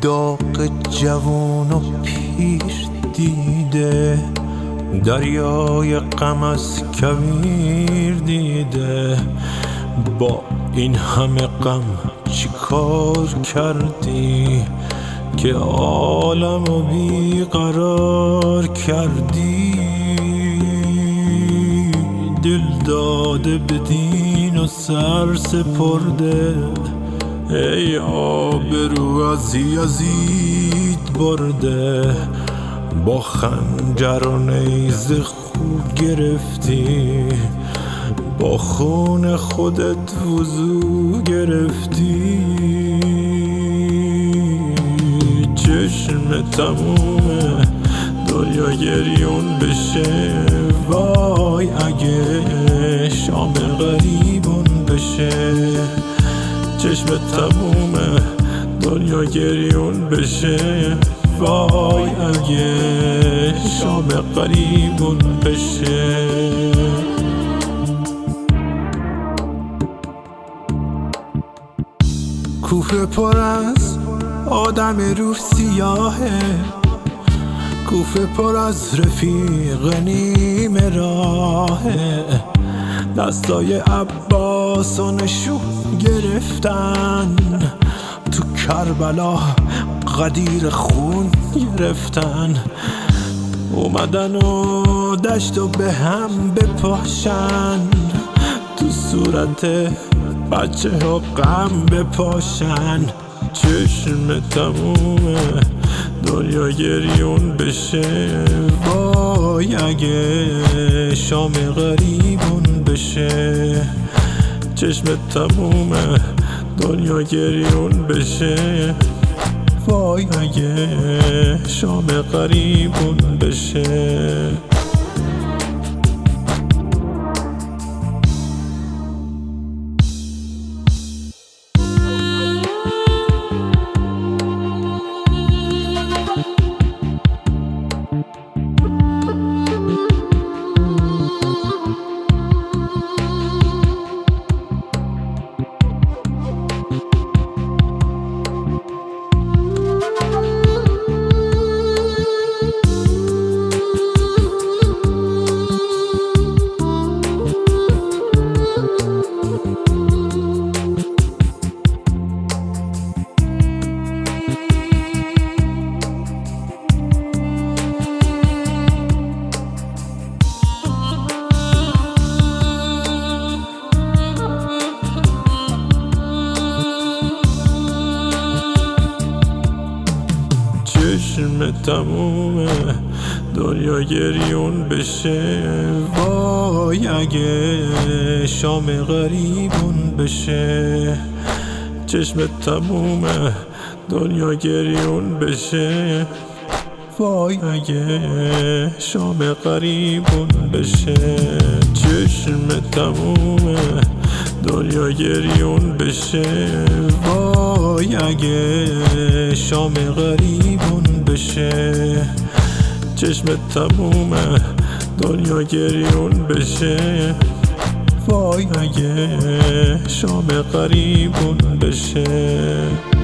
داغ جوان و پیر دیده، دریای غم از کویر دیده. با این همه غم چی کار کردی که عالمو بیقرار کردی؟ دل داده به دین و سر سپرده، ای آبرو از یزید برده. با خنجر و نیزه خود گرفتی، با خون خودت وضو گرفتی. چشم تمومه دنیا گریون بشه، وای اگه شام غریبون بشه. چشم تمومه دنیا گریون بشه، وای اگه شام غریبون بشه. کوفه پر از آدم روح سیاهه، کوفه پر از رفیق نیمه راهه. دستای عباس و نشون گرفتن، تو کربلا غدیر خون گرفتن. اومدن و دشتو به هم بپاشن، تو صورت بچه ها غم بپاشن. چشم تمومه دنیا گریون بشه، وای اگه شام غریبون بشه. چشم تمومه دنیا گریون بشه، وای اگه شام غریبون بشه. چشم تمومه دنیا گریون بشه، وای اگه شام غریبون بشه. چشم تمومه دنیا گریون بشه، وای اگه شام غریبون بشه. چشم تمومه دنیا گریون بشه، وای اگه شام غریبون بشه. چشم تمومه دنیا گریون بشه، وای اگه شام غریبون بشه.